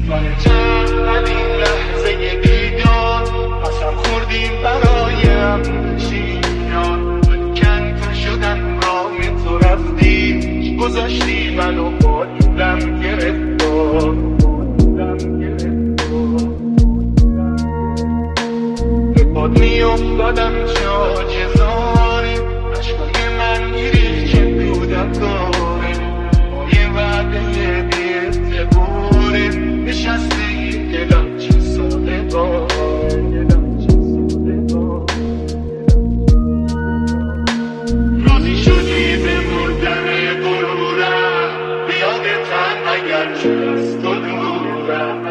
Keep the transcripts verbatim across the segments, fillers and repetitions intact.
من چند این لحظه دیدار قسم خوردیم برایم نشیان من کن شدم راه تو رفتی گذاشتی منو با دلم گرفتار به پاد می افتادم جاجزاره عشقای من گیری که دودم داره با یه وعده بی اعتباره نشسته این دلم چه ساده داره روزی شدی به مردن غرورم بیاد تن اگر چه از تو دورم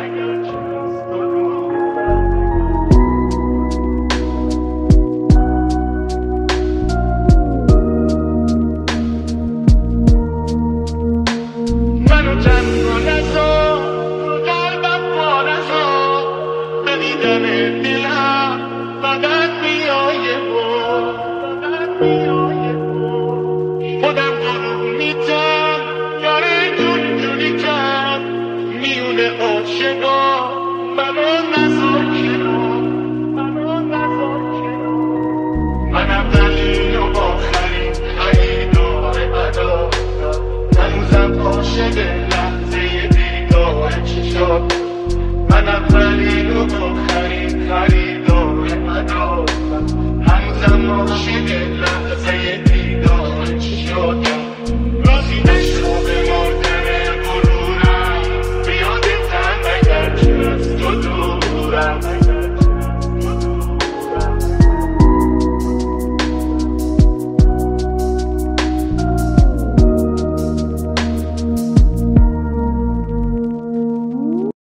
منو تنها نذار رو قلبم پا نذار به دیدن دلم فقط بیای بار خودم غروب میتم یاره جون جونی کم میونه عاشقا منو نذار کنار منم دلیل و آخرین خریدار عدالت هنوزم عاشق لحظه دیدار چشات منم دلیل و آخرین خریدار عدالت هنوزم عاشق لحظه دیدار چشات